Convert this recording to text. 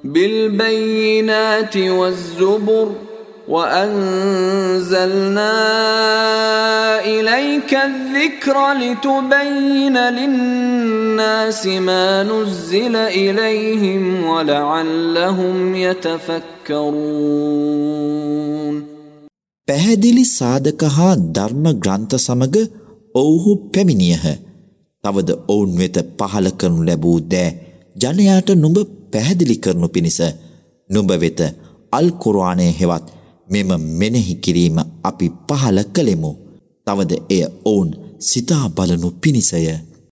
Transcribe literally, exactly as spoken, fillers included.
بالبينات والزبر وأنزلنا إليك الذكر لتبين للناس ما نزل إليهم ولعلهم يتفكرون. පැහැදිලි සාධක හා ධර්ම ග්‍රන්ථ සමග ඔවුහු පැමිණියහ. තවද ඔවුන් වෙත පහල කරනු ලැබූ දෑ ජනයාට නුඹ පැහැදිලි කරනු පිණිස නුඹ වෙත අල් කුර්ආනය හෙවත් මෙම මෙනෙහි කිරීම අපි පහල කළෙමු. තවද එය ඔවුන් සිතා බලනු පිණිසය.